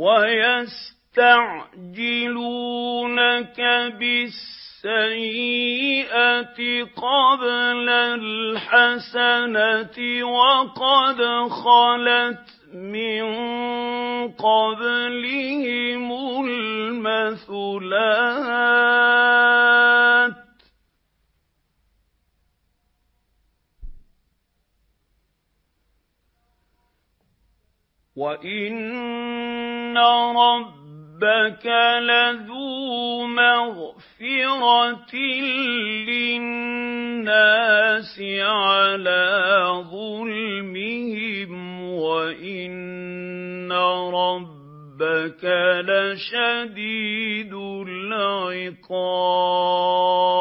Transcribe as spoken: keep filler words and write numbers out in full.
وَيَسْتَعْجِلُونَكَ بِالسَّيِّئَةِ قَبْلَ الْحَسَنَةِ وَقَدْ خَلَتْ مِن قَبْلِهِمُ الْمَثُلَاتُ ۗ وَإِنَّ رَبَّكَ لَذُو مَغْفِرَةٍ لِّلنَّاسِ عَلَىٰ ظُلْمِهِمْ وَإِنَّ رَبَّكَ لَشَدِيدُ الْعِقَابِ